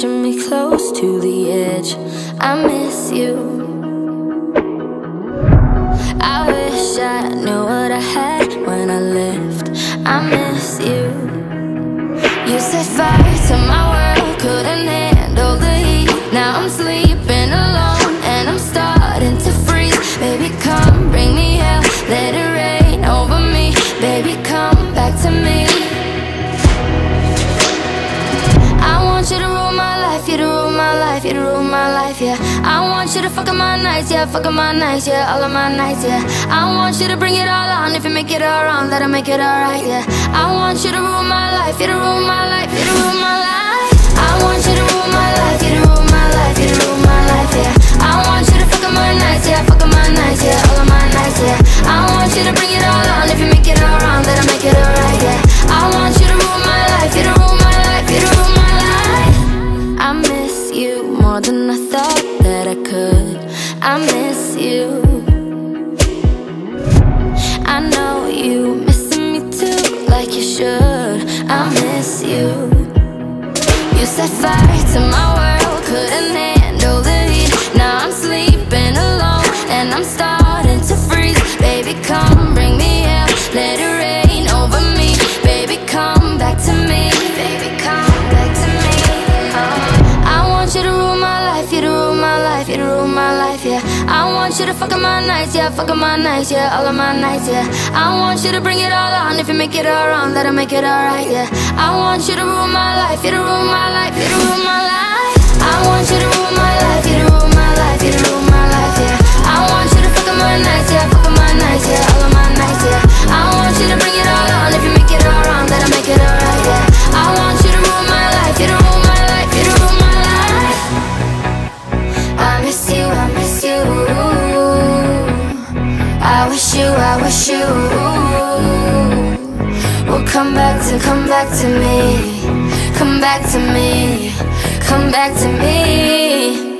pushing me close to the edge. I miss you. I wish I knew what I had when I left. I miss you. You set fire to my world, couldn't handle the heat. Now I'm sleeping alone and I'm starting to freeze. Baby, come bring me hell, let it rain over me. Baby, come back to me. I want you to rule my life, you to rule my life, you to rule my life, yeah. I want you to fuck up my nights, yeah, fuck up my nights, yeah, all of my nights, yeah. I want you to bring it all on, if you make it all wrong, that'll make it alright, yeah. I want you to rule my life, you to rule my life, you to rule my life. I want you to rule my life, you to rule my life, you to rule my life, yeah. I want you to fuck up my nights, yeah, fuck up my nights, yeah, all of my nights, yeah. I want you to bring it all on, if you make it all wrong, that'll make it alright, yeah. I want you to rule my life, you to rule my life, you to rule my life. I miss you more than I thought that I could. I miss you. I know you missing me too, like you should. I miss you. You set fire to my world, couldn't handle the heat. Now I'm sleeping alone and I'm starting to freeze. Baby, come bring me hell, let it rain over me. Baby, come back to me. Baby, come back to me. I want you to rule my life, you to rule my life, you to rule my life, yeah. I want you to fuck up my nights, yeah, fuck up my nights, yeah, all of my nights, yeah. I want you to bring it all on, if you make it all wrong, that'll make it alright, yeah. I want you to rule my life, you to rule my life, you to rule my life. I want you to rule my life, you to rule my life, you to rule my life, yeah. I want you to fuck up my nights, yeah, fuck up my nights, yeah, all of my nights, yeah. I want you to bring it all on, if you make it all wrong, that'll make it alright, yeah. I want you to rule my life, you to rule my life, you to rule my life. I miss you, I miss you. I wish you will come back to me, come back to me, come back to me.